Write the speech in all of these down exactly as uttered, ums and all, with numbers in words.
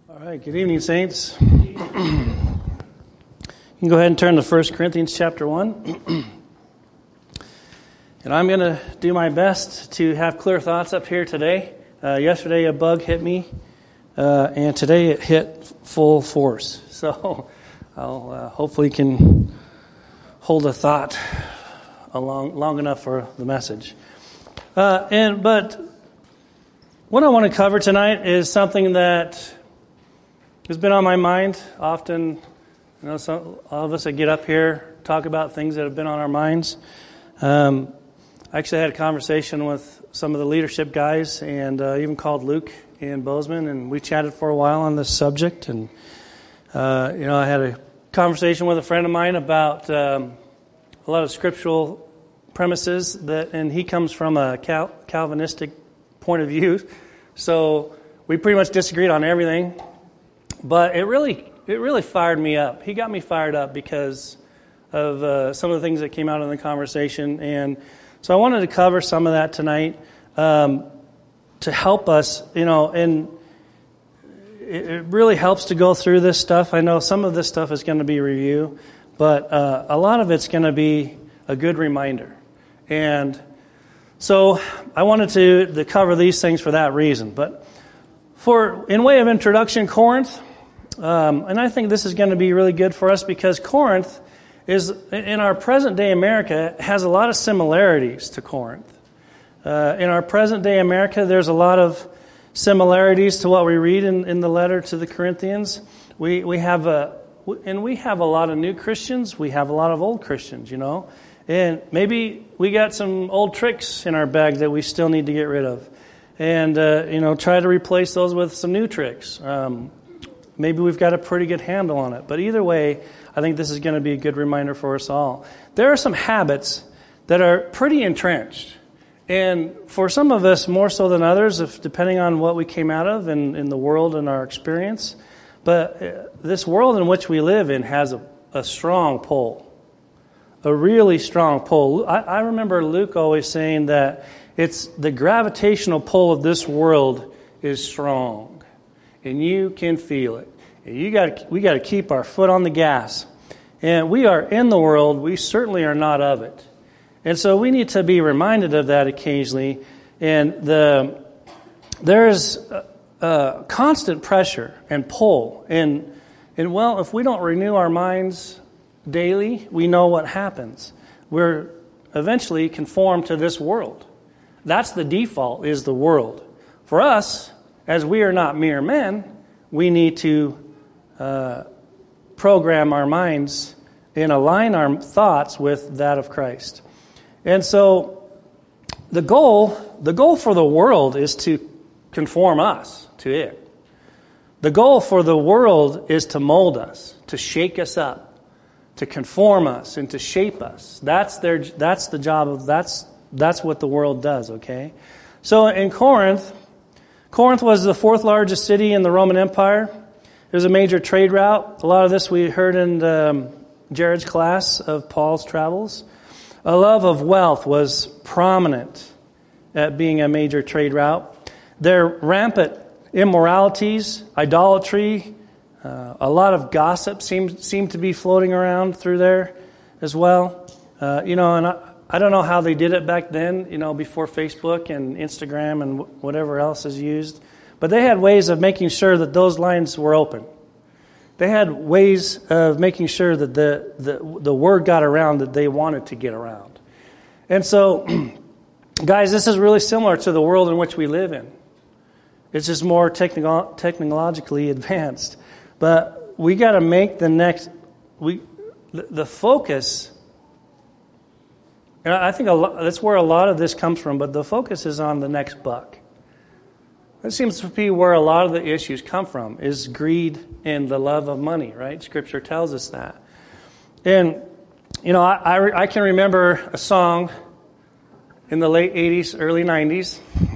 All right, good evening, saints. You can go ahead and turn to First Corinthians chapter one. And I'm going to do my best to have clear thoughts up here today. Uh, yesterday a bug hit me, uh, and today it hit full force. So I'll uh, hopefully can hold a thought along, long enough for the message. Uh, and But what I want to cover tonight is something that has been on my mind often. You know, some, all of us that get up here talk about things that have been on our minds. Um, I actually had a conversation with some of the leadership guys, and uh, even called Luke and Bozeman, and we chatted for a while on this subject. And uh, you know, I had a conversation with a friend of mine about um, a lot of scriptural premises that, and he comes from a Cal- Calvinistic point of view, so we pretty much disagreed on everything. But it really, it really fired me up. He got me fired up because of uh, some of the things that came out in the conversation, and so I wanted to cover some of that tonight um, to help us. You know, and it, it really helps to go through this stuff. I know some of this stuff is going to be review, but uh, a lot of it's going to be a good reminder. And so I wanted to, to cover these things for that reason. But for in way of introduction, Corinth. Um, and I think this is going to be really good for us because Corinth is, in our present-day America, has a lot of similarities to Corinth. Uh, in our present-day America, there's a lot of similarities to what we read in, in the letter to the Corinthians. We we have a, and we have a lot of new Christians. We have a lot of old Christians, you know. And maybe we got some old tricks in our bag that we still need to get rid of. And, uh, you know, try to replace those with some new tricks. Um Maybe we've got a pretty good handle on it. But either way, I think this is going to be a good reminder for us all. There are some habits that are pretty entrenched. And for some of us, more so than others, if depending on what we came out of in, in the world and our experience. But this world in which we live in has a, a strong pull. A really strong pull. I, I remember Luke always saying that it's the gravitational pull of this world is strong. And you can feel it. And you got we got to keep our foot on the gas. And we are in the world. We certainly are not of it. And so we need to be reminded of that occasionally. And the there is a, a constant pressure and pull. And and well, if we don't renew our minds daily, we know what happens. We're eventually conformed to this world. That's the default, is the world. For us, as we are not mere men, we need to uh, program our minds and align our thoughts with that of Christ. And so the goal, the goal for the world is to conform us to it. The goal for the world is to mold us, to shake us up, to conform us and to shape us. That's their that's the job of that's that's what the world does, okay? So in Corinth, Corinth was the fourth largest city in the Roman Empire. It was a major trade route. A lot of this we heard in um, Jared's class of Paul's travels. A love of wealth was prominent at being a major trade route. Their rampant immoralities, idolatry, uh, a lot of gossip seemed, seemed to be floating around through there as well. Uh, you know, and I, I don't know how they did it back then, you know, before Facebook and Instagram and whatever else is used. But they had ways of making sure that those lines were open. They had ways of making sure that the, the, the word got around that they wanted to get around. And so, guys, this is really similar to the world in which we live in. It's just more technico- technologically advanced. But we got to make the next, we the, the focus. And I think a lot, that's where a lot of this comes from, but the focus is on the next buck. That seems to be where a lot of the issues come from, is greed and the love of money, right? Scripture tells us that. And, you know, I, I, I can remember a song in the late eighties, early nineties.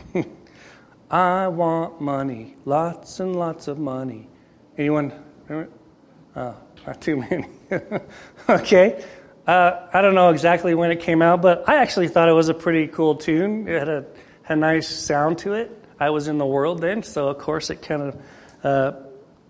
I want money, lots and lots of money. Anyone remember? Oh, not too many. Okay. Uh, I don't know exactly when it came out, but I actually thought it was a pretty cool tune. It had a, had a nice sound to it. I was in the world then, so of course it kind of uh,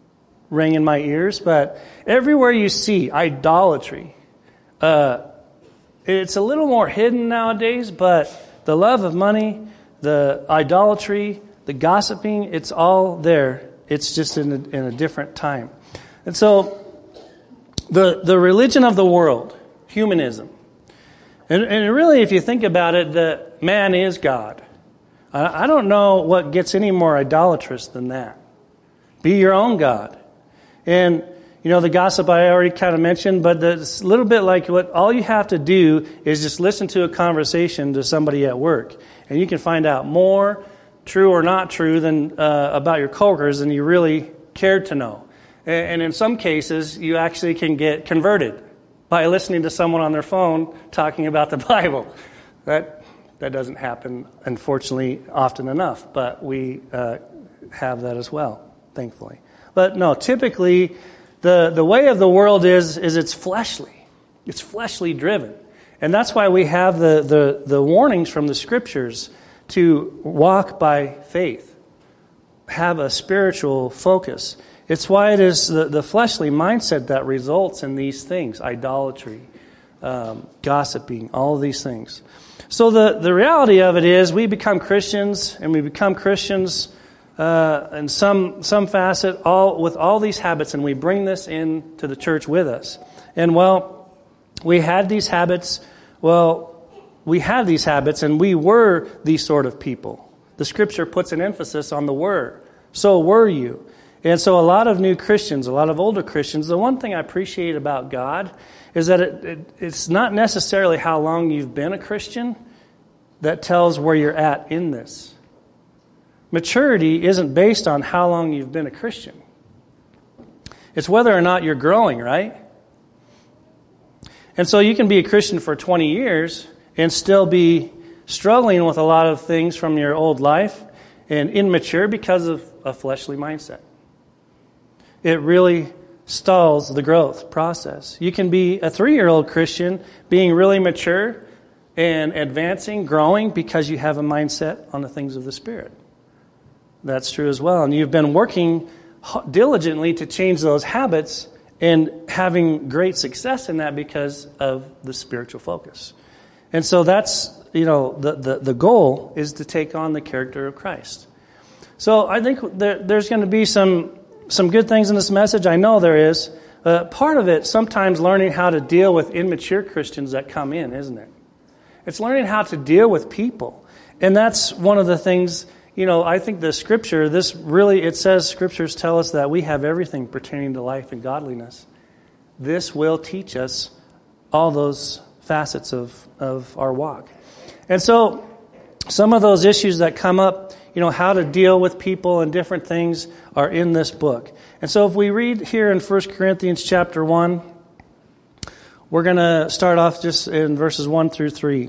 ring in my ears, but everywhere you see idolatry, uh, it's a little more hidden nowadays, but the love of money, the idolatry, the gossiping, it's all there. It's just in a, in a different time. And so the the religion of the world, humanism, and, and really if you think about it, the man is God. I, I don't know what gets any more idolatrous than that. Be your own God. And, you know, the gossip I already kind of mentioned, but it's a little bit like what all you have to do is just listen to a conversation to somebody at work. And you can find out more, true or not true, than uh, about your coworkers than you really cared to know. And, and in some cases, you actually can get converted by listening to someone on their phone talking about the Bible. That that doesn't happen, unfortunately, often enough, but we uh, have that as well, thankfully. But no, typically, the, the way of the world is is it's fleshly. It's fleshly driven. And that's why we have the, the, the warnings from the Scriptures to walk by faith, have a spiritual focus. It's why it is the, the fleshly mindset that results in these things, idolatry, um, gossiping, all of these things. So the, the reality of it is we become Christians, and we become Christians uh, in some some facet all with all these habits, and we bring this into the church with us. And well, we had these habits, well, we had these habits, and we were these sort of people. The Scripture puts an emphasis on the were. So were you. And so a lot of new Christians, a lot of older Christians, the one thing I appreciate about God is that it, it, it's not necessarily how long you've been a Christian that tells where you're at in this. Maturity isn't based on how long you've been a Christian. It's whether or not you're growing, right? And so you can be a Christian for twenty years and still be struggling with a lot of things from your old life and immature because of a fleshly mindset. It really stalls the growth process. You can be a three-year-old Christian being really mature and advancing, growing, because you have a mindset on the things of the Spirit. That's true as well. And you've been working diligently to change those habits and having great success in that because of the spiritual focus. And so that's, you know, the, the, the goal is to take on the character of Christ. So I think there, there's going to be some some good things in this message. I know there is. Uh, part of it, sometimes learning how to deal with immature Christians that come in, isn't it? It's learning how to deal with people. And that's one of the things, you know, I think the Scripture, this really, it says, Scriptures tell us that we have everything pertaining to life and godliness. This will teach us all those facets of, of our walk. And so, some of those issues that come up, you know, how to deal with people and different things are in this book. And so if we read here in First Corinthians chapter one, we're going to start off just in verses one through three.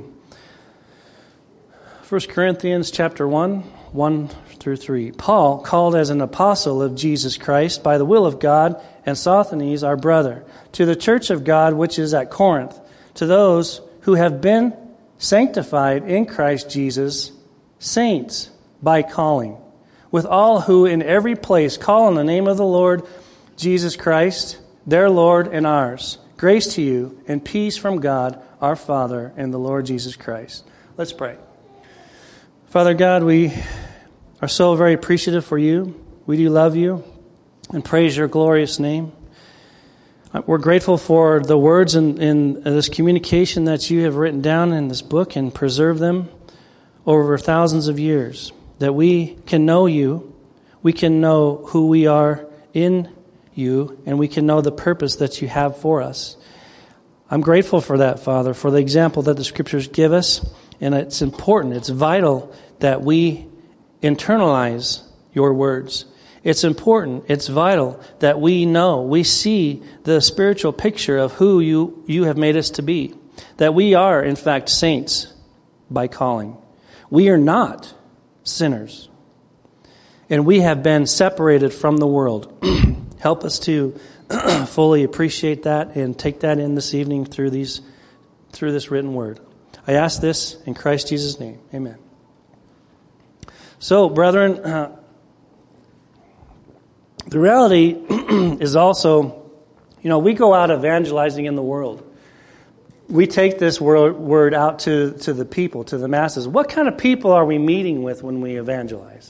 First Corinthians chapter one, one through three. Paul, called as an apostle of Jesus Christ by the will of God, and Sosthenes, our brother, to the church of God which is at Corinth, to those who have been sanctified in Christ Jesus, saints by calling, with all who in every place call on the name of the Lord Jesus Christ, their Lord and ours. Grace to you and peace from God, our Father, and the Lord Jesus Christ. Let's pray. Father God, we are so very appreciative for you. We do love you and praise your glorious name. We're grateful for the words in, in this communication that you have written down in this book and preserved them over thousands of years, that we can know you, we can know who we are in you, and we can know the purpose that you have for us. I'm grateful for that, Father, for the example that the Scriptures give us, and it's important, it's vital that we internalize your words. It's important, it's vital that we know, we see the spiritual picture of who you, you have made us to be. That we are, in fact, saints by calling. We are not sinners. And we have been separated from the world. Help us to fully appreciate that and take that in this evening through these, through this written word. I ask this in Christ Jesus' name. Amen. So, brethren, uh, the reality is also, you know, we go out evangelizing in the world. We take this word, word out to, to the people, to the masses. What kind of people are we meeting with when we evangelize?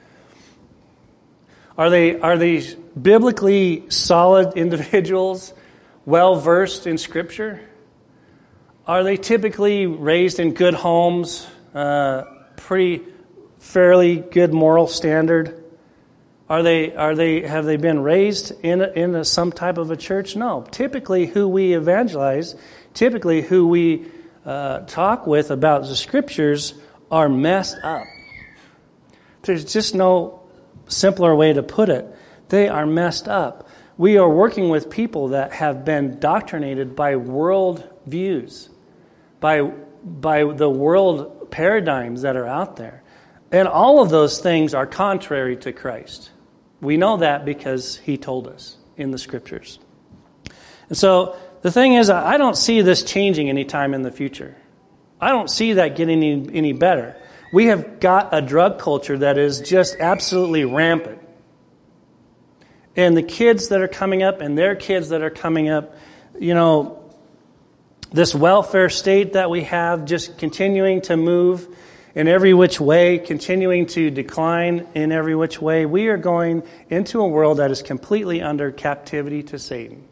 Are they, are they biblically solid individuals, well-versed in Scripture? Are they typically raised in good homes, uh, pretty, fairly good moral standard? Are they, are they, have they been raised in, a, in a, some type of a church? No. Typically, who we evangelize, typically who we uh, talk with about the Scriptures are messed up. There's just no simpler way to put it. They are messed up. We are working with people that have been doctrinated by world views, by, by the world paradigms that are out there. And all of those things are contrary to Christ. We know that because He told us in the Scriptures. And so the thing is, I don't see this changing anytime in the future. I don't see that getting any, any better. We have got a drug culture that is just absolutely rampant. And the kids that are coming up and their kids that are coming up, you know, this welfare state that we have just continuing to move in every which way, continuing to decline in every which way. We are going into a world that is completely under captivity to Satan.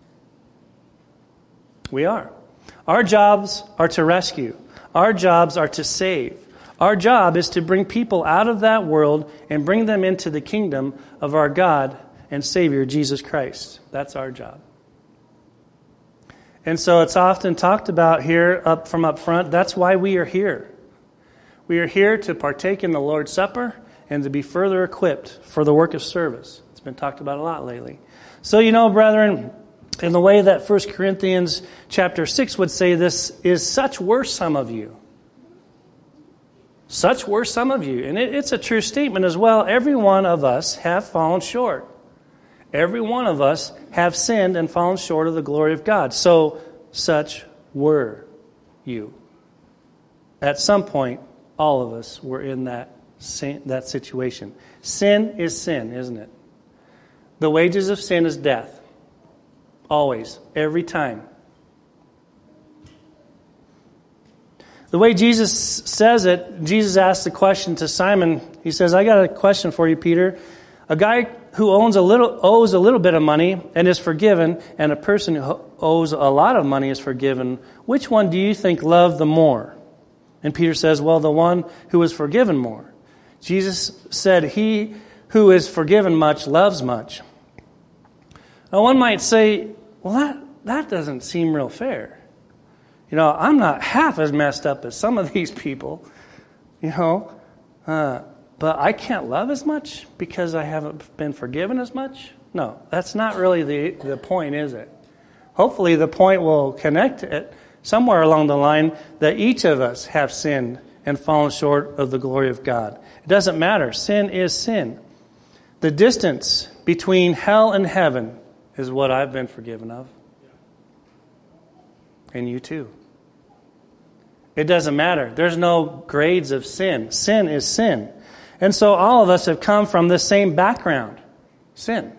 We are. Our jobs are to rescue. Our jobs are to save. Our job is to bring people out of that world and bring them into the kingdom of our God and Savior, Jesus Christ. That's our job. And so it's often talked about here up from up front. That's why we are here. We are here to partake in the Lord's Supper and to be further equipped for the work of service. It's been talked about a lot lately. So, you know, brethren, in the way that First Corinthians chapter six would say this, is such were some of you. Such were some of you. And it, it's a true statement as well. Every one of us have fallen short. Every one of us have sinned and fallen short of the glory of God. So, such were you. At some point, all of us were in that, that situation. Sin is sin, isn't it? The wages of sin is death. Always. Every time. The way Jesus says it, Jesus asks the question to Simon. He says, I got a question for you, Peter. A guy who owns a little, owes a little bit of money and is forgiven, and a person who owes a lot of money is forgiven. Which one do you think loved the more? And Peter says, well, the one who is forgiven more. Jesus said, he who is forgiven much loves much. Now, one might say, well, that, that doesn't seem real fair. You know, I'm not half as messed up as some of these people, you know, uh, but I can't love as much because I haven't been forgiven as much? No, that's not really the, the point, is it? Hopefully the point will connect it somewhere along the line that each of us have sinned and fallen short of the glory of God. It doesn't matter. Sin is sin. The distance between hell and heaven is what I've been forgiven of. And you too. It doesn't matter. There's no grades of sin. Sin is sin. And so all of us have come from the same background. Sin.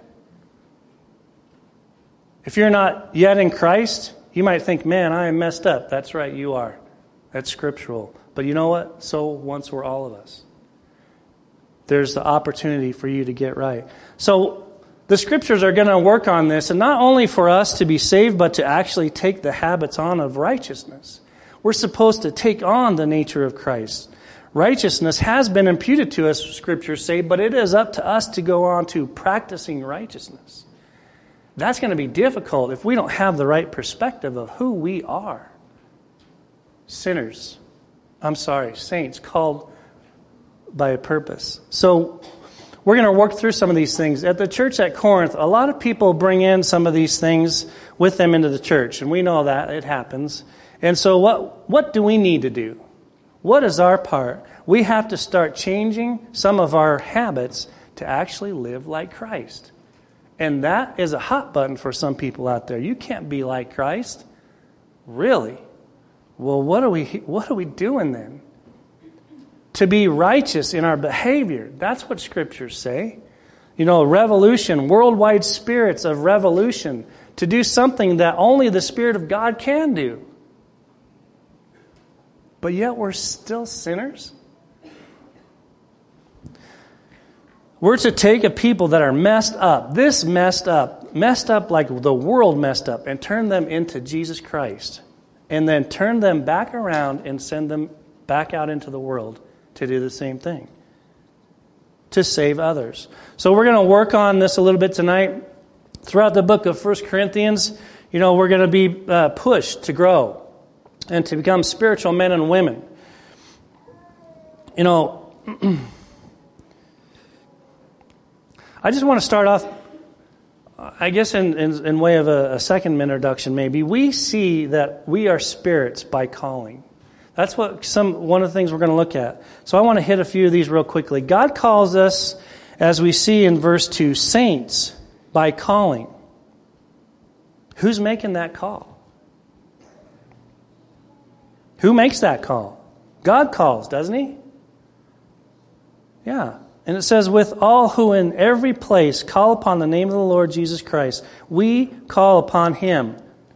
If you're not yet in Christ, you might think, man, I am messed up. That's right, you are. That's scriptural. But you know what? So once were all of us. There's the opportunity for you to get right. So the Scriptures are going to work on this, and not only for us to be saved, but to actually take the habits on of righteousness. We're supposed to take on the nature of Christ. Righteousness has been imputed to us, Scriptures say, but it is up to us to go on to practicing righteousness. That's going to be difficult if we don't have the right perspective of who we are. Sinners. I'm sorry, saints called by a purpose. So we're going to work through some of these things. At the church at Corinth, a lot of people bring in some of these things with them into the church, and we know that it happens. And so what, what do we need to do? What is our part? We have to start changing some of our habits to actually live like Christ. And that is a hot button for some people out there. You can't be like Christ. Really? Well, what are we what are we doing then? To be righteous in our behavior. That's what Scriptures say. You know, revolution, worldwide spirits of revolution to do something that only the Spirit of God can do. But yet we're still sinners. We're to take a people that are messed up, this messed up, messed up like the world messed up, and turn them into Jesus Christ. And then turn them back around and send them back out into the world to do the same thing. To save others. So we're going to work on this a little bit tonight. Throughout the book of First Corinthians, you know, we're going to be uh, pushed to grow and to become spiritual men and women. You know, I just want to start off, I guess in, in, in way of a, a second introduction maybe. We see that we are spirits by calling. That's what some one of the things we're going to look at. So I want to hit a few of these real quickly. God calls us, as we see in verse two, saints by calling. Who's making that call? Who makes that call? God calls, doesn't he? Yeah. And it says, with all who in every place call upon the name of the Lord Jesus Christ, we call upon him.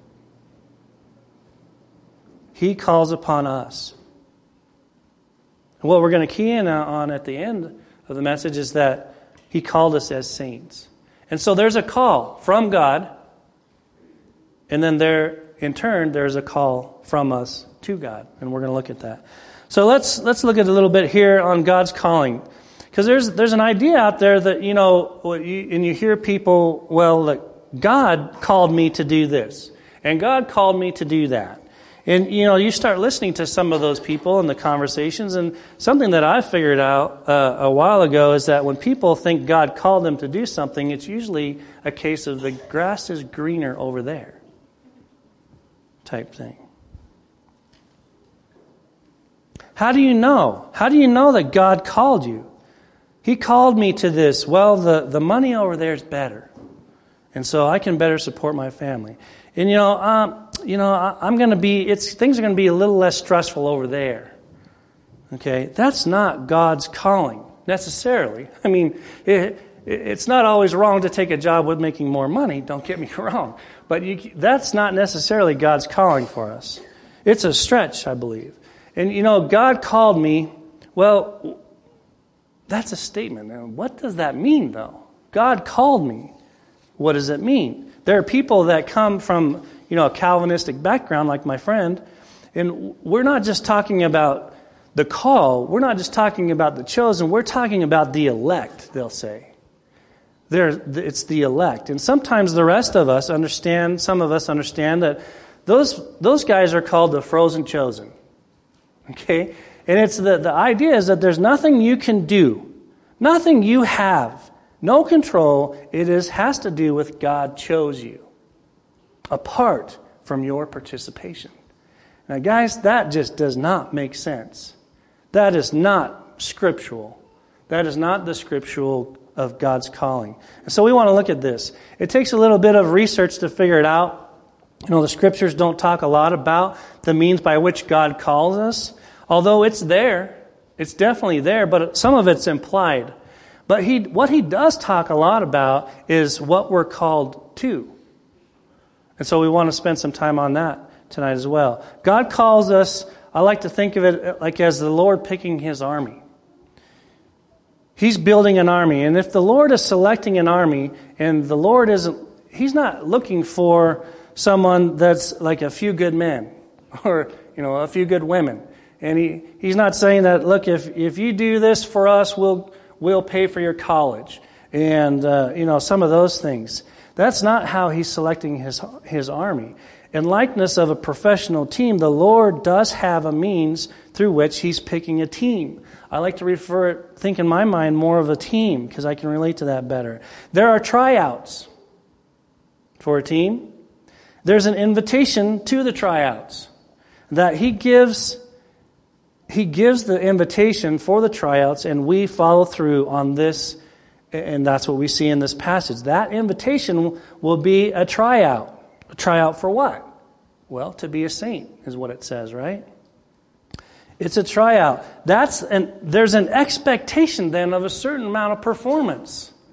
He calls upon us. And what we're going to key in on at the end of the message is that he called us as saints. And so there's a call from God, and then there, in turn, there's a call from us to God. And we're going to look at that. So let's let's look at a little bit here on God's calling. Because there's there's an idea out there that, you know, and you hear people, well, like, God called me to do this, and God called me to do that. And, you know, you start listening to some of those people and the conversations, and something that I figured out uh, a while ago is that when people think God called them to do something, it's usually a case of the grass is greener over there type thing. How do you know? How do you know that God called you? He called me to this. Well, the, the money over there is better. And so I can better support my family. And, you know, um, you know, I, I'm going to be, it's things are going to be a little less stressful over there. Okay? That's not God's calling, necessarily. I mean, it, it's not always wrong to take a job with making more money. Don't get me wrong. But you, that's not necessarily God's calling for us. It's a stretch, I believe. And, you know, God called me, well, that's a statement. Now, what does that mean, though? God called me. What does it mean? There are people that come from, you know, a Calvinistic background, like my friend, and we're not just talking about the call. We're not just talking about the chosen. We're talking about the elect, they'll say. They're, it's the elect. And sometimes the rest of us understand, some of us understand that those, those guys are called the frozen chosen. Okay? And it's the, the idea is that there's nothing you can do, nothing you have, no control. It is has to do with God chose you, apart from your participation. Now, guys, that just does not make sense. That is not scriptural. That is not the scriptural of God's calling. And so we want to look at this. It takes a little bit of research to figure it out. You know, the scriptures don't talk a lot about the means by which God calls us. Although it's there, it's definitely there, but some of it's implied. But he, what he does talk a lot about is what we're called to. And so we want to spend some time on that tonight as well. God calls us, I like to think of it like as the Lord picking his army. He's building an army. And if the Lord is selecting an army, and the Lord isn't, he's not looking for someone that's like a few good men or, you know, a few good women. And he, he's not saying that, look, if, if you do this for us, we'll we'll pay for your college. And, uh, you know, some of those things. That's not how he's selecting his his army. In likeness of a professional team, the Lord does have a means through which he's picking a team. I like to refer it, think in my mind, more of a team, because I can relate to that better. There are tryouts for a team. There's an invitation to the tryouts that he gives. He gives the invitation for the tryouts, and we follow through on this, and that's what we see in this passage. That invitation will be a tryout. A tryout for what? Well, to be a saint is what it says, right? It's a tryout. That's and there's an expectation then of a certain amount of performance.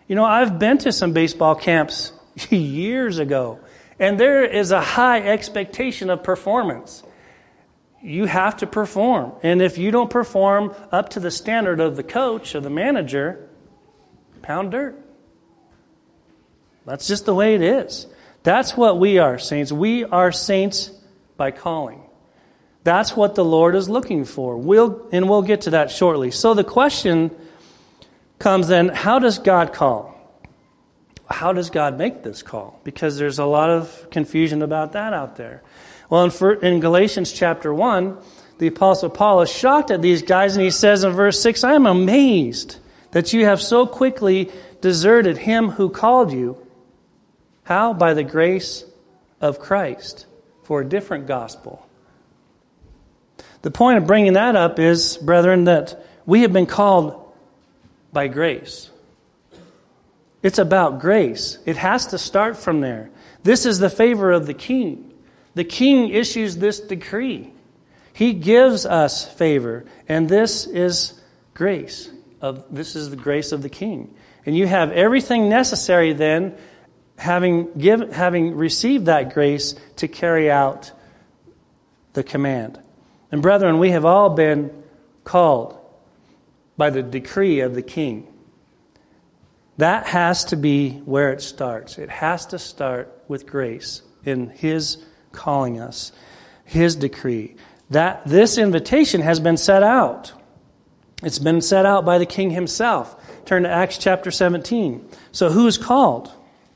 You know, I've been to some baseball camps years ago, and there is a high expectation of performance. You have to perform. And if you don't perform up to the standard of the coach or the manager, pound dirt. That's just the way it is. That's what we are, saints. We are saints by calling. That's what the Lord is looking for. We'll, and we'll get to that shortly. So the question comes then, how does God call? How does God make this call? Because there's a lot of confusion about that out there. Well, in, in Galatians chapter one, the Apostle Paul is shocked at these guys, and he says in verse six, I am amazed that you have so quickly deserted him who called you. How? By the grace of Christ, for a different gospel. The point of bringing that up is, brethren, that we have been called by grace. It's about grace. It has to start from there. This is the favor of the king. The king issues this decree. He gives us favor, and this is grace. Of this is the grace of the king. And you have everything necessary then, having give, having received that grace, to carry out the command. And brethren, we have all been called by the decree of the king. That has to be where it starts. It has to start with grace in his calling us, his decree. That this invitation has been set out. It's been set out by the king himself. Turn to Acts chapter seventeen. So who's called?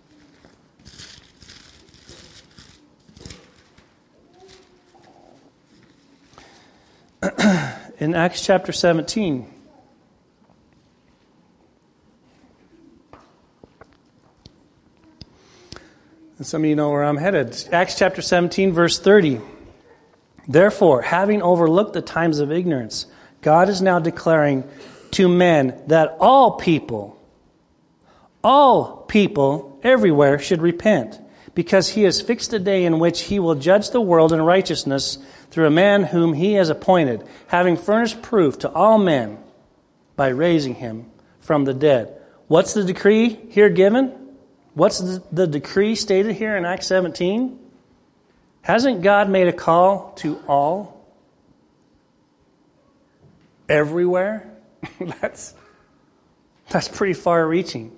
In Acts chapter seventeen, and some of you know where I'm headed. Acts chapter seventeen, verse thirty. Therefore, having overlooked the times of ignorance, God is now declaring to men that all people, all people everywhere should repent, because he has fixed a day in which he will judge the world in righteousness through a man whom he has appointed, having furnished proof to all men by raising him from the dead. What's the decree here given? What's the, the decree stated here in Acts seventeen? Hasn't God made a call to all? Everywhere? that's, that's pretty far-reaching.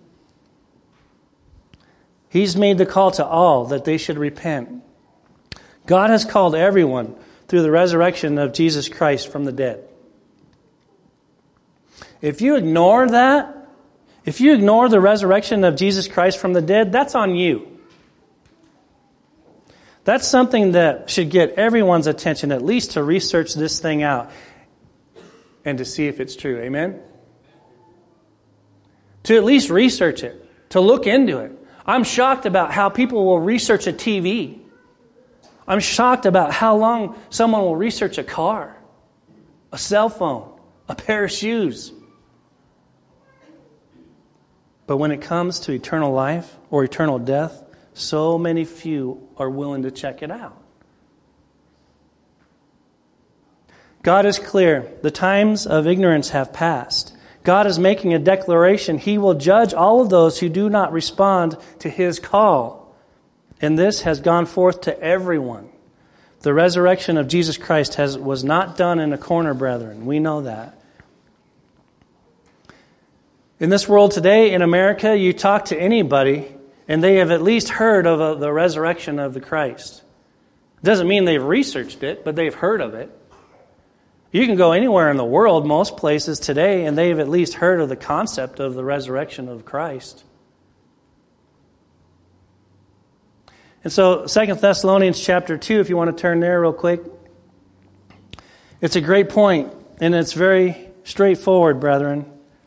He's made the call to all that they should repent. God has called everyone through the resurrection of Jesus Christ from the dead. If you ignore that, if you ignore the resurrection of Jesus Christ from the dead, that's on you. That's something that should get everyone's attention, at least to research this thing out and to see if it's true. Amen? To at least research it, to look into it. I'm shocked about how people will research a T V. I'm shocked about how long someone will research a car, a cell phone, a pair of shoes. But when it comes to eternal life or eternal death, so many few are willing to check it out. God is clear. The times of ignorance have passed. God is making a declaration. He will judge all of those who do not respond to his call. And this has gone forth to everyone. The resurrection of Jesus Christ has was not done in a corner, brethren. We know that. In this world today, in America, you talk to anybody, and they have at least heard of a, the resurrection of the Christ. Doesn't mean they've researched it, but they've heard of it. You can go anywhere in the world, most places today, and they've at least heard of the concept of the resurrection of Christ. And so, Second Thessalonians chapter two, if you want to turn there real quick. It's a great point, and it's very straightforward, brethren.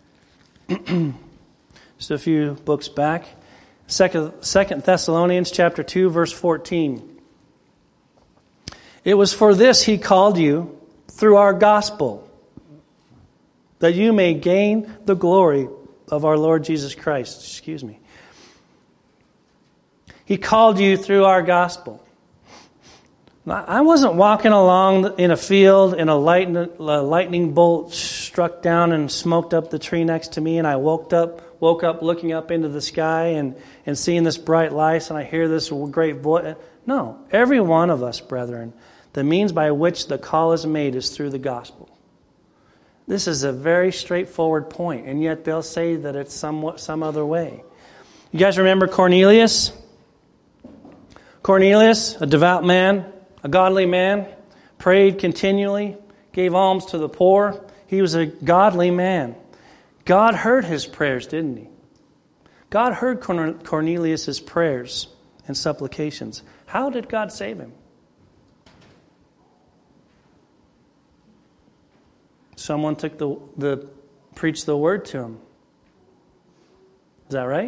Just a few books back. Second, Second Thessalonians chapter two, verse fourteen. It was for this he called you through our gospel, that you may gain the glory of our Lord Jesus Christ. Excuse me. He called you through our gospel. I wasn't walking along in a field and a lightning, a lightning bolt struck down and smoked up the tree next to me, and I woke up, woke up looking up into the sky and, and seeing this bright light and I hear this great voice. No, every one of us, brethren, the means by which the call is made is through the gospel. This is a very straightforward point, and yet they'll say that it's somewhat some other way. You guys remember Cornelius? Cornelius, a devout man, a godly man, prayed continually, gave alms to the poor. He was a godly man. God heard his prayers, didn't he? God heard Cornelius' prayers and supplications. How did God save him? Someone took the, the preached the word to him. Is that right?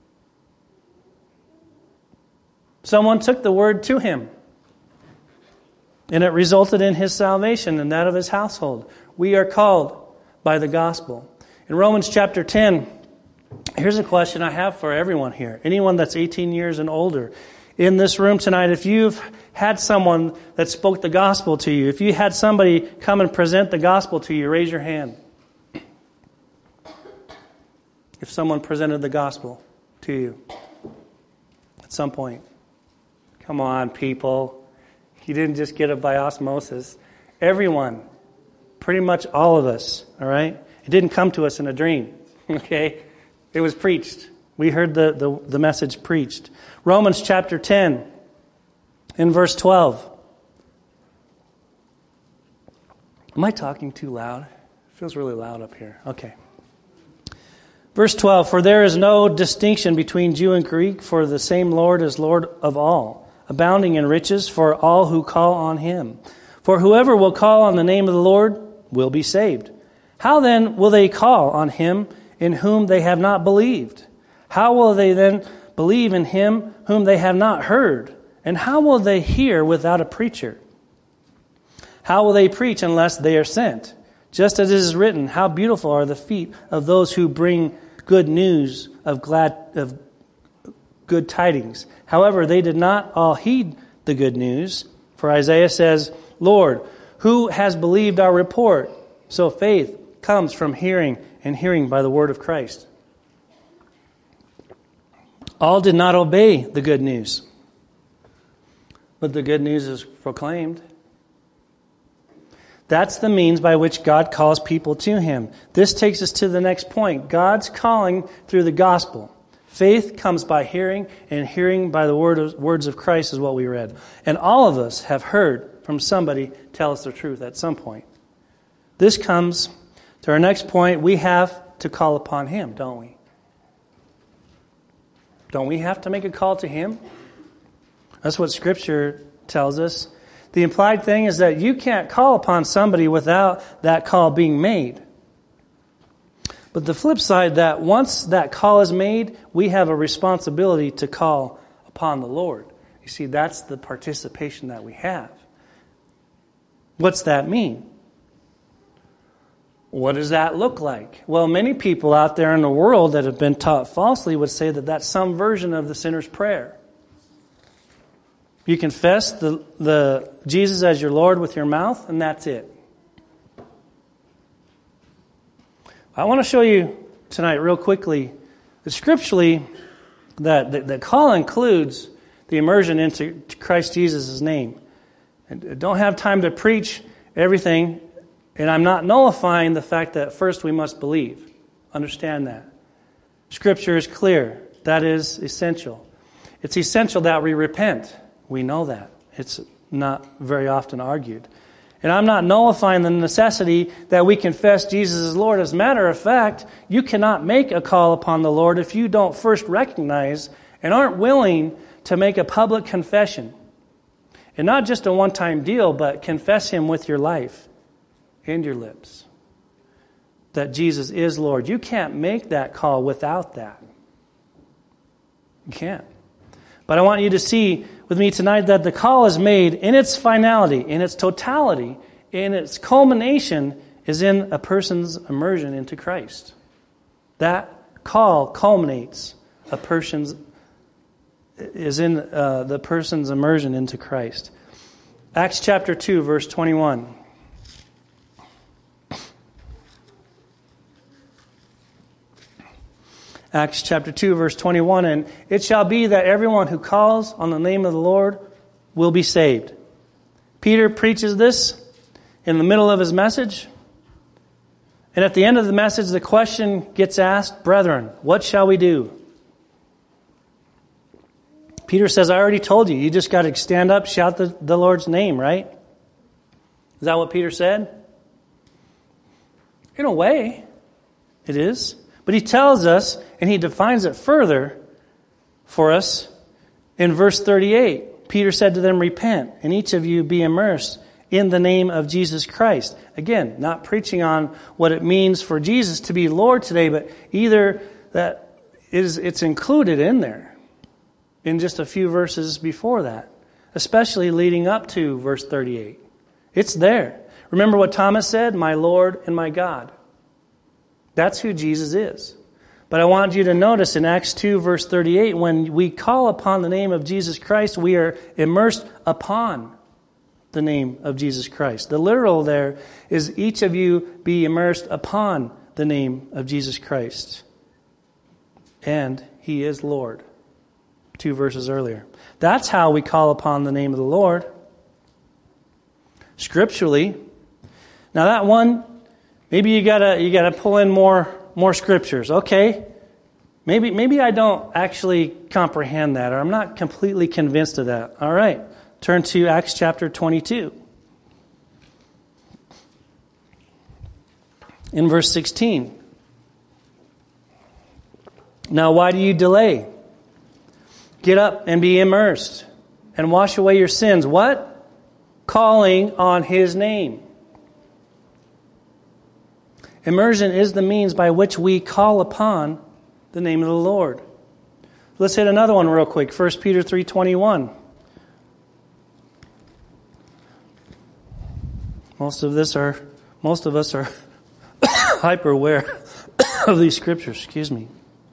Someone took the word to him. And it resulted in his salvation and that of his household. We are called by the gospel. In Romans chapter ten, here's a question I have for everyone here. Anyone that's eighteen years and older. In this room tonight, if you've had someone that spoke the gospel to you, if you had somebody come and present the gospel to you, raise your hand. If someone presented the gospel to you at some point. Come on, people. You didn't just get it by osmosis. Everyone, pretty much all of us, all right? It didn't come to us in a dream, okay? It was preached. We heard the, the, the message preached. Romans chapter ten, in verse twelve. Am I talking too loud? It feels really loud up here. Okay. Verse twelve, for there is no distinction between Jew and Greek, for the same Lord is Lord of all, abounding in riches for all who call on him. For whoever will call on the name of the Lord will be saved. How then will they call on him in whom they have not believed? How will they then believe in him whom they have not heard? And how will they hear without a preacher? How will they preach unless they are sent? Just as it is written, how beautiful are the feet of those who bring good news of glad of good tidings. However, they did not all heed the good news. For Isaiah says, Lord, who has believed our report? So faith comes from hearing, and hearing by the word of Christ. All did not obey the good news, but the good news is proclaimed. That's the means by which God calls people to him. This takes us to the next point. God's calling through the gospel. Faith comes by hearing, and hearing by the word of, words of Christ is what we read. And all of us have heard from somebody tell us the truth at some point. This comes to our next point. We have to call upon him, don't we? Don't we have to make a call to him? That's what Scripture tells us. The implied thing is that you can't call upon somebody without that call being made. But the flip side, that once that call is made, we have a responsibility to call upon the Lord. You see, that's the participation that we have. What's that mean? What does that look like? Well, many people out there in the world that have been taught falsely would say that that's some version of the sinner's prayer. You confess the, the Jesus as your Lord with your mouth, and that's it. I want to show you tonight real quickly that scripturally that the, the call includes the immersion into Christ Jesus' name. And I don't have time to preach everything, and I'm not nullifying the fact that first we must believe. Understand that. Scripture is clear. That is essential. It's essential that we repent. We know that. It's not very often argued. And I'm not nullifying the necessity that we confess Jesus as Lord. As a matter of fact, you cannot make a call upon the Lord if you don't first recognize and aren't willing to make a public confession. And not just a one-time deal, but confess him with your life and your lips. That Jesus is Lord. You can't make that call without that. You can't. But I want you to see with me tonight that the call is made in its finality, in its totality, in its culmination is in a person's immersion into Christ. That call culminates a person's is in uh, the person's immersion into Christ. Acts chapter two, verse twenty-one. Acts chapter two, verse twenty-one, and it shall be that everyone who calls on the name of the Lord will be saved. Peter preaches this in the middle of his message. And at the end of the message, the question gets asked, brethren, what shall we do? Peter says, I already told you. You just got to stand up, shout the, the Lord's name, right? Is that what Peter said? In a way, it is. But he tells us, and he defines it further for us in verse thirty-eight. Peter said to them, repent, and each of you be immersed in the name of Jesus Christ. Again, not preaching on what it means for Jesus to be Lord today, but either that is it's included in there in just a few verses before that, especially leading up to verse thirty-eight. It's there. Remember what Thomas said, my Lord and my God. That's who Jesus is. But I want you to notice in Acts two, verse thirty-eight, when we call upon the name of Jesus Christ, we are immersed upon the name of Jesus Christ. The literal there is each of you be immersed upon the name of Jesus Christ. And He is Lord. Two verses earlier. That's how we call upon the name of the Lord. Scripturally. Now that one, maybe you gotta you gotta pull in more more scriptures. Okay. Maybe maybe I don't actually comprehend that, or I'm not completely convinced of that. All right. Turn to Acts chapter twenty-two. In verse sixteen. Now why do you delay? Get up and be immersed and wash away your sins. What? Calling on His name. Immersion is the means by which we call upon the name of the Lord. Let's hit another one real quick. First Peter three twenty-one. Most of this are most of us are hyper aware of these scriptures, excuse me.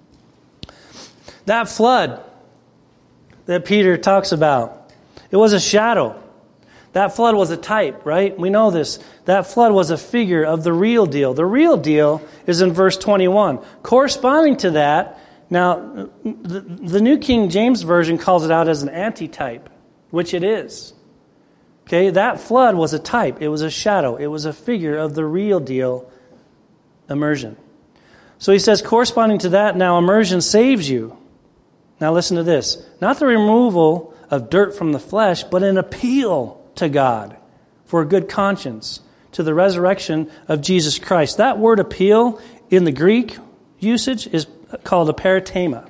That flood that Peter talks about, it was a shadow. That flood was a type, right? We know this. That flood was a figure of the real deal. The real deal is in verse twenty-one. Corresponding to that, now, the, the New King James Version calls it out as an antitype, which it is. Okay, that flood was a type. It was a shadow. It was a figure of the real deal, immersion. So he says, corresponding to that, now immersion saves you. Now listen to this. Not the removal of dirt from the flesh, but an appeal to God for a good conscience, to the resurrection of Jesus Christ. That word appeal in the Greek usage is called a paratema.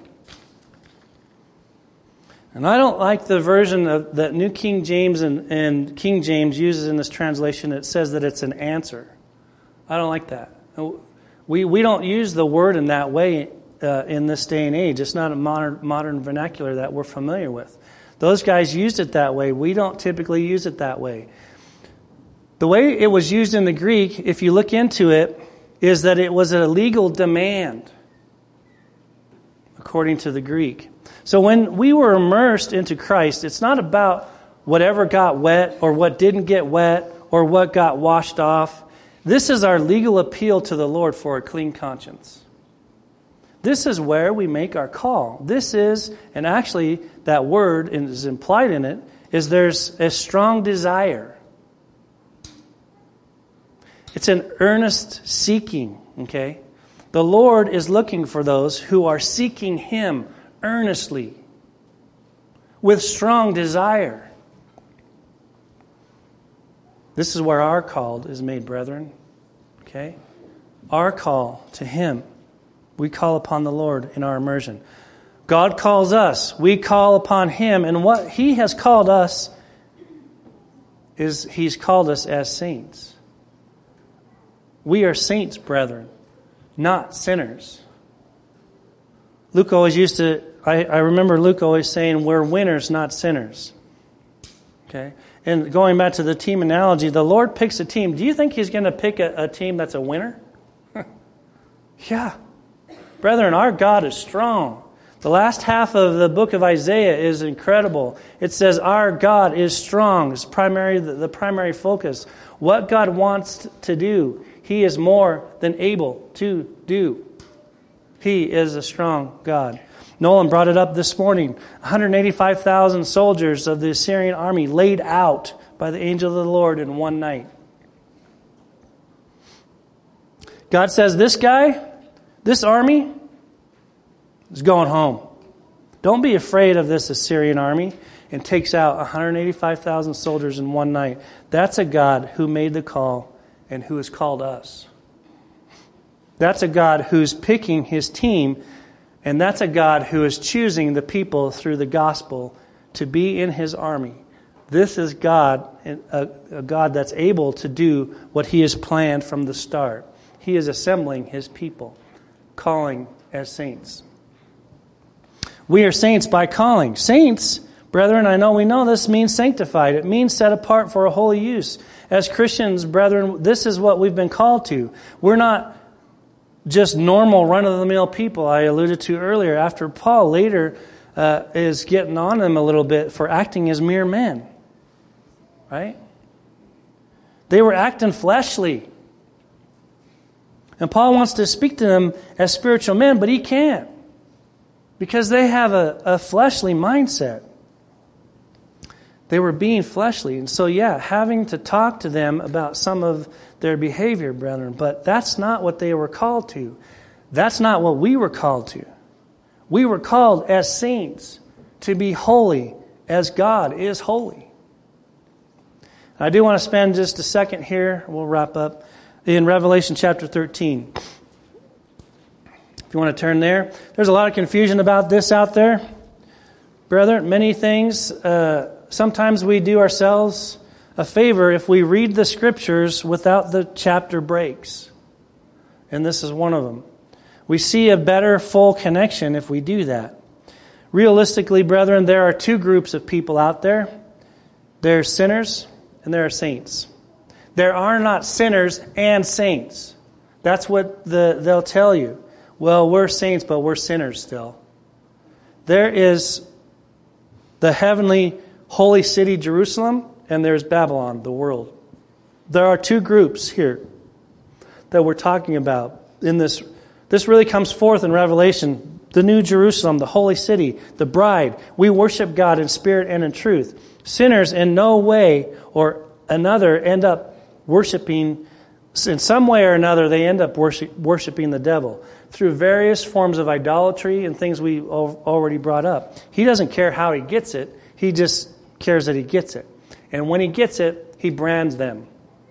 And I don't like the version of, that New King James and, and King James uses in this translation. It says that it's an answer. I don't like that. We we don't use the word in that way uh, in this day and age. It's not a modern modern vernacular that we're familiar with. Those guys used it that way. We don't typically use it that way. The way it was used in the Greek, if you look into it, is that it was a legal demand, according to the Greek. So when we were immersed into Christ, it's not about whatever got wet or what didn't get wet or what got washed off. This is our legal appeal to the Lord for a clean conscience. This is where we make our call. This is, and actually that word is implied in it, is there's a strong desire. It's an earnest seeking, okay? The Lord is looking for those who are seeking Him earnestly, with strong desire. This is where our call is made, brethren. Okay? Our call to Him. We call upon the Lord in our immersion. God calls us. We call upon Him. And what He has called us is He's called us as saints. We are saints, brethren, not sinners. Luke always used to, I, I remember Luke always saying, we're winners, not sinners. Okay? And going back to the team analogy, the Lord picks a team. Do you think He's going to pick a, a team that's a winner? Yeah. Brethren, our God is strong. The last half of the book of Isaiah is incredible. It says our God is strong. It's primary, the, the primary focus. What God wants to do, He is more than able to do. He is a strong God. Nolan brought it up this morning. one hundred eighty-five thousand soldiers of the Assyrian army laid out by the angel of the Lord in one night. God says, this guy, this army, is going home. Don't be afraid of this Assyrian army. And takes out one hundred eighty-five thousand soldiers in one night. That's a God who made the call and who has called us. That's a God who's picking his team, and that's a God who is choosing the people through the gospel to be in his army. This is God, a, a God that's able to do what he has planned from the start. He is assembling his people, calling as saints. We are saints by calling. Saints, brethren, I know we know this means sanctified. It means set apart for a holy use. As Christians, brethren, this is what we've been called to. We're not just normal run-of-the-mill people I alluded to earlier. After Paul later uh, is getting on them a little bit for acting as mere men. Right? They were acting fleshly. And Paul wants to speak to them as spiritual men, but he can't. Because they have a, a fleshly mindset. They were being fleshly. And so, yeah, having to talk to them about some of their behavior, brethren. But that's not what they were called to. That's not what we were called to. We were called as saints to be holy as God is holy. I do want to spend just a second here. We'll wrap up. In Revelation chapter thirteen. If you want to turn there. There's a lot of confusion about this out there. Brethren, many things... Uh, Sometimes we do ourselves a favor if we read the scriptures without the chapter breaks. And this is one of them. We see a better full connection if we do that. Realistically, brethren, there are two groups of people out there. There are sinners and there are saints. There are not sinners and saints. That's what the, they'll tell you. Well, we're saints, but we're sinners still. There is the heavenly holy city, Jerusalem, and there's Babylon, the world. There are two groups here that we're talking about in this. This really comes forth in Revelation. The New Jerusalem, the holy city, the bride. We worship God in spirit and in truth. Sinners in no way or another end up worshiping, in some way or another, they end up worship, worshiping the devil through various forms of idolatry and things we already brought up. He doesn't care how he gets it. He just cares that he gets it. And when he gets it, he brands them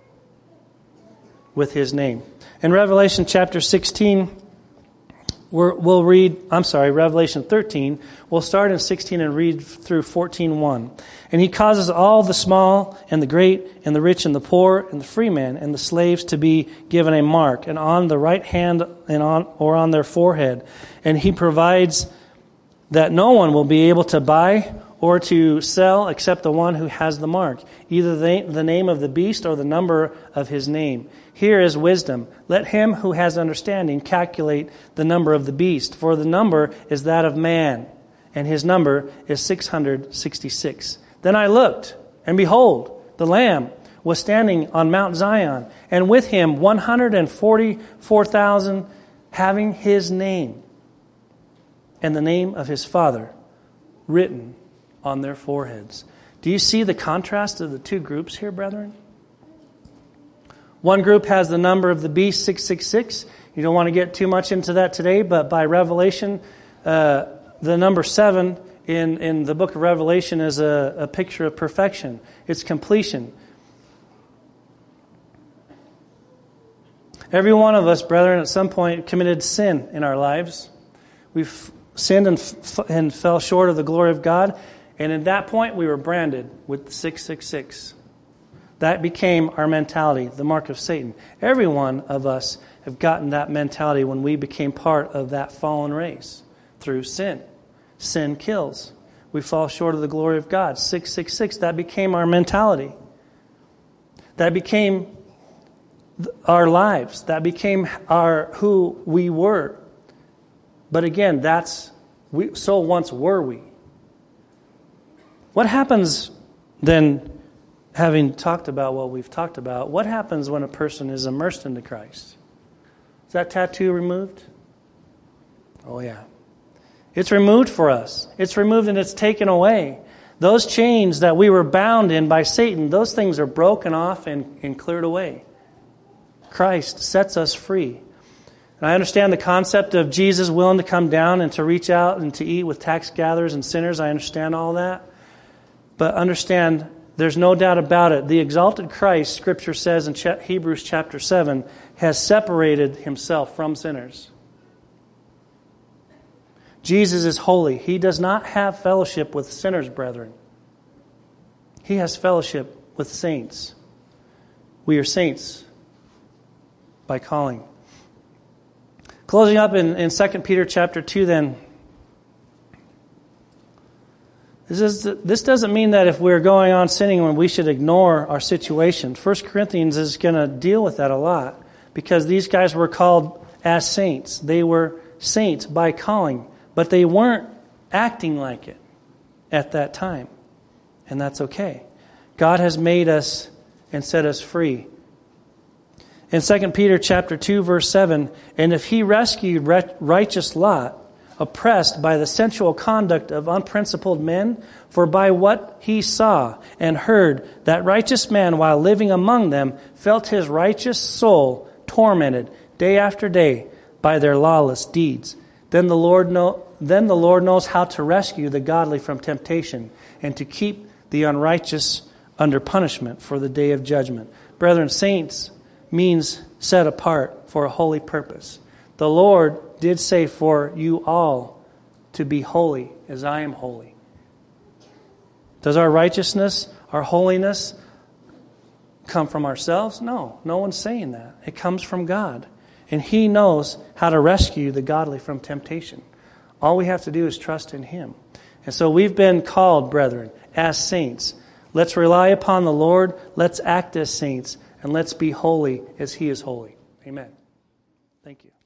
with his name. In Revelation chapter sixteen, we're, we'll read, I'm sorry, Revelation thirteen, we'll start in sixteen and read through fourteen one. And he causes all the small and the great and the rich and the poor and the free men and the slaves to be given a mark, and on the right hand and on or on their forehead. And he provides that no one will be able to buy or to sell except the one who has the mark, either the, the name of the beast or the number of his name. Here is wisdom. Let him who has understanding calculate the number of the beast, for the number is that of man, and his number is six hundred sixty-six. Then I looked, and behold, the Lamb was standing on Mount Zion, and with him one hundred forty-four thousand having his name and the name of his Father written on their foreheads. Do you see the contrast of the two groups here, brethren? One group has the number of the beast, six six six. You don't want to get too much into that today, but by Revelation, uh, the number seven in, in the book of Revelation is a, a picture of perfection. It's completion. Every one of us, brethren, at some point committed sin in our lives. We've sinned and, f- and fell short of the glory of God. And at that point, we were branded with six six six. That became our mentality, the mark of Satan. Every one of us have gotten that mentality when we became part of that fallen race through sin. Sin kills. We fall short of the glory of God. six six six, that became our mentality. That became our lives. That became our who we were. But again, that's we. So once were we. What happens then, having talked about what we've talked about, what happens when a person is immersed into Christ? Is that tattoo removed? Oh, yeah. It's removed for us. It's removed and it's taken away. Those chains that we were bound in by Satan, those things are broken off and, and cleared away. Christ sets us free. And I understand the concept of Jesus willing to come down and to reach out and to eat with tax gatherers and sinners. I understand all that. But understand, there's no doubt about it. The exalted Christ, Scripture says in Hebrews chapter seven, has separated himself from sinners. Jesus is holy. He does not have fellowship with sinners, brethren. He has fellowship with saints. We are saints by calling. Closing up in, in Second Peter chapter two then. This, is, this doesn't mean that if we're going on sinning when we should ignore our situation. First Corinthians is going to deal with that a lot because these guys were called as saints. They were saints by calling, but they weren't acting like it at that time. And that's okay. God has made us and set us free. In Second Peter chapter two, verse seven, and if he rescued righteous Lot, oppressed by the sensual conduct of unprincipled men, for by what he saw and heard, that righteous man, while living among them, felt his righteous soul tormented day after day by their lawless deeds. Then the Lord know, then the Lord knows how to rescue the godly from temptation and to keep the unrighteous under punishment for the day of judgment. Brethren, saints means set apart for a holy purpose. The Lord did say for you all to be holy as I am holy. Does our righteousness, our holiness come from ourselves? No, no one's saying that. It comes from God. And He knows how to rescue the godly from temptation. All we have to do is trust in Him. And so we've been called, brethren, as saints. Let's rely upon the Lord. Let's act as saints. And let's be holy as He is holy. Amen. Thank you.